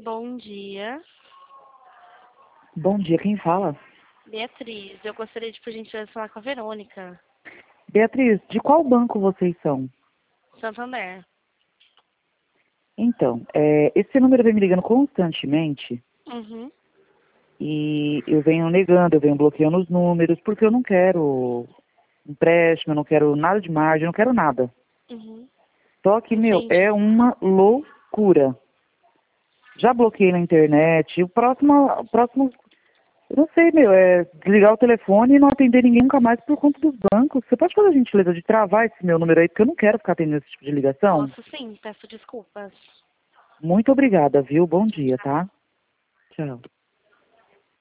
Bom dia. Bom dia, quem fala? Beatriz, eu gostaria de, por gentileza, falar com a Verônica. Beatriz, de qual banco vocês são? Santander. Então, esse número vem me ligando constantemente Uhum. e eu venho negando, eu venho bloqueando os números, porque eu não quero empréstimo, eu não quero nada de margem, eu não quero nada. Uhum. Só que, Entendi. é uma loucura. Já bloqueei na internet, o próximo, eu não sei, é desligar o telefone e não atender ninguém nunca mais por conta dos bancos. Você pode fazer a gentileza de travar esse meu número aí, porque eu não quero ficar atendendo esse tipo de ligação? Posso sim, peço desculpas. Muito obrigada, viu? Bom dia, tá? Tchau.